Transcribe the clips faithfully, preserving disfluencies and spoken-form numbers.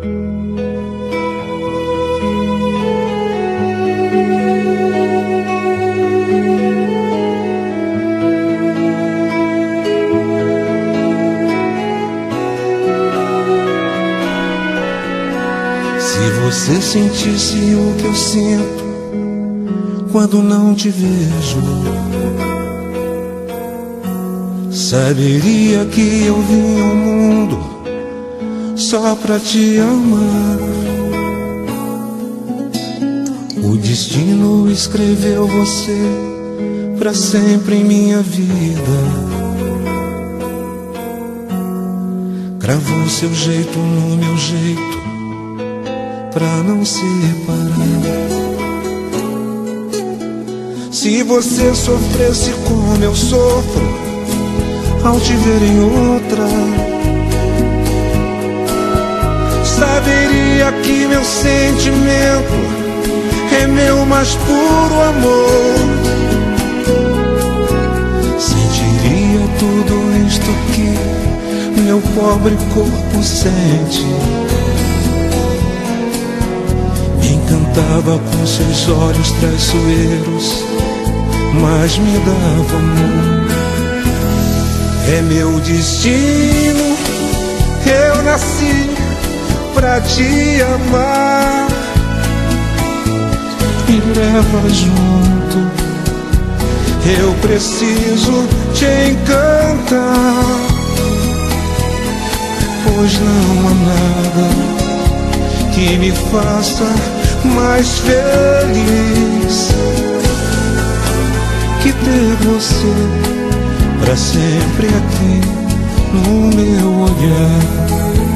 Se você sentisse o que eu sinto quando não te vejo, saberia que eu vim ao mundo só pra te amar. O destino escreveu você pra sempre em minha vida, cravou seu jeito no meu jeito pra não separar. Se você sofresse como eu sofro ao te ver em outra, saberia que meu sentimento é meu mais puro amor. Sentiria tudo isto que meu pobre corpo sente. Me encantava com seus olhos traiçoeiros, mas me dava amor. É meu destino, eu nasci pra te amar. Me leva junto, eu preciso te encantar, pois não há nada que me faça mais feliz que ter você pra sempre aqui no meu olhar.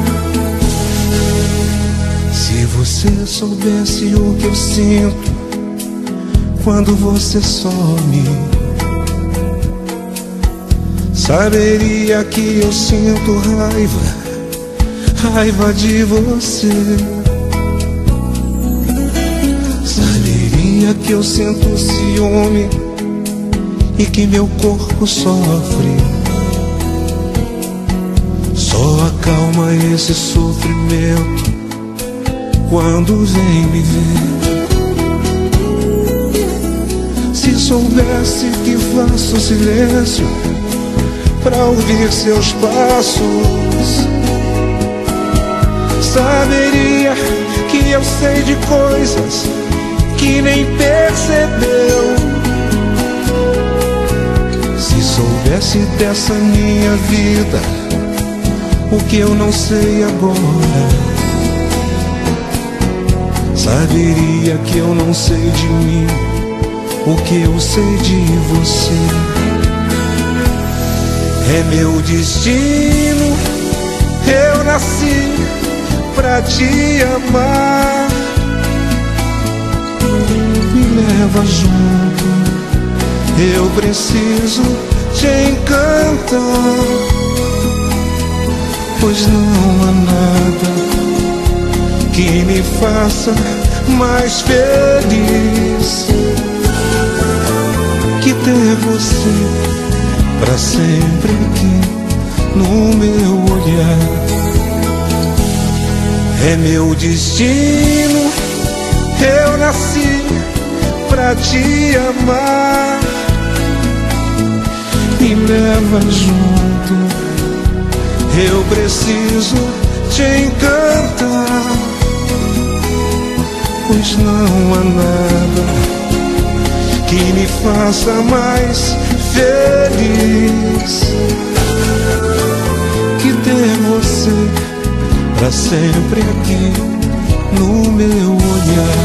Se você soubesse o que eu sinto quando você some, saberia que eu sinto raiva, raiva de você. Saberia que eu sinto ciúme e que meu corpo sofre. Só acalma esse sofrimento quando vem me ver. Se soubesse que faço silêncio pra ouvir seus passos, saberia que eu sei de coisas que nem percebeu. Se soubesse dessa minha vida o que eu não sei agora, saberia que eu não sei de mim o que eu sei de você. É meu destino, eu nasci pra te amar. Me leva junto, eu preciso te encantar, pois não há nada que me faça mais feliz que ter você pra sempre aqui no meu olhar. É meu destino, eu nasci pra te amar. Me leva junto, eu preciso te encantar, pois não há nada que me faça mais feliz que ter você pra sempre aqui no meu olhar.